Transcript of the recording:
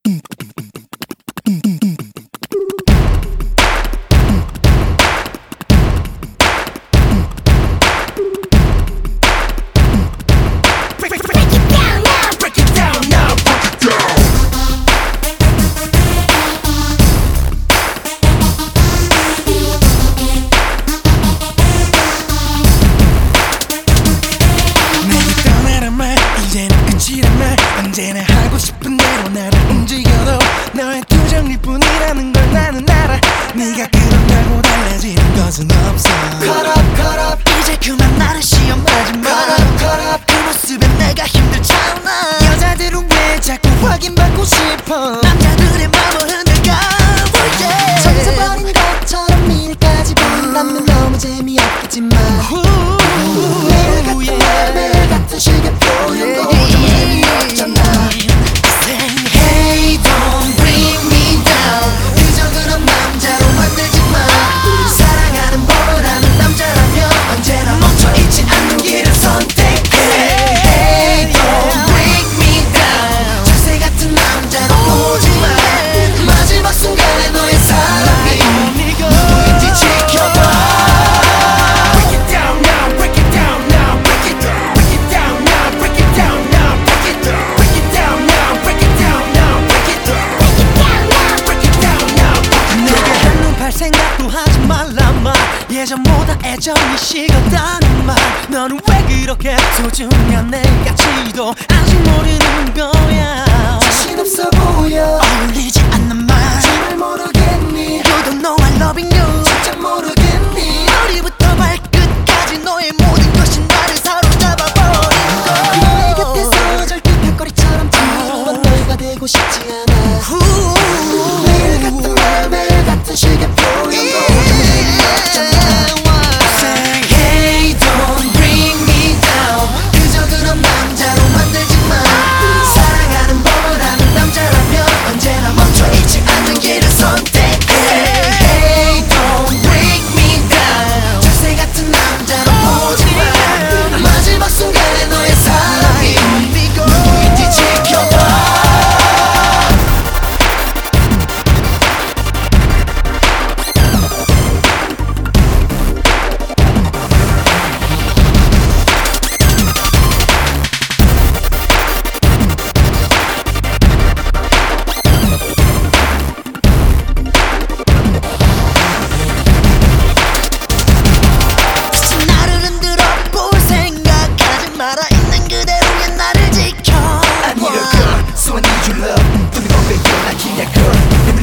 언제나 하고 싶은 대로 나를 움직여도 너의 투정일뿐이라는 걸 나는 알아. 네가 그런다고 달라지는 것은 없어. Cut up 이제 그만 나를 시험하지 마. Cut up 그 모습에 내가 힘들잖아. 여자들은 왜 자꾸 확인받고 싶어. 남자들의 마음을 흔들까. 저기서 버린 것처럼 미래까지 본다면 너무 재미없겠지만 매일 같은 말 매일 같은 식의 표현도 좀 재미없잖아. Hey don't bring me down. 그저 그런 남자로 만들지 마. 사랑하는 법을 아는 남자라면 언제나 멈춰있지 않는 길을 선택해. Hey don't bring me down. 자세 같은 남자로 보지 마. 마지막 순간에 너의 사랑이 누구인지 지켜봐. Break it down now, break it down now, break it down, break it down now, break it down now, break it down, break it down now, break it down now, break it down, break it down now, break it down now. 내게 한눈 팔 생각도 하지 말란 말. 예전보다 애정이 식었다는 말. 너는 왜 그렇게 소중한 내 가치도 아직 모르는 거야. 자신 없어 보여. 어울리지 않는 말. 잘 모르겠니? You don't know I loving you. 진짜 모르겠니? 머리부터 발끝까지 너의 모든 것이 나를 사로잡아버린 거야. 너의 곁에서 절대 별거리처럼 지루한 너가 되고 싶지 않아. 매일 같은 말 매일 같은 식의 표현도 좀 재미없잖아. Say hey don't bring me down. 그저 그런 남자로 만들지 마. 사랑하는 법을 아는 남자라면 언제나 멈춰있지 않는 길을 선택해. Hey don't bring me down. 자세 같은 남자로 보지 마. 마지막 순간에 너의 사랑이 누구인지 지켜봐. 나를 흔들어 볼 생각하지 마라. 있는 그대로의 나를 지켜. I need a girl, so I need your love. Don't be baby, you're not here, girl.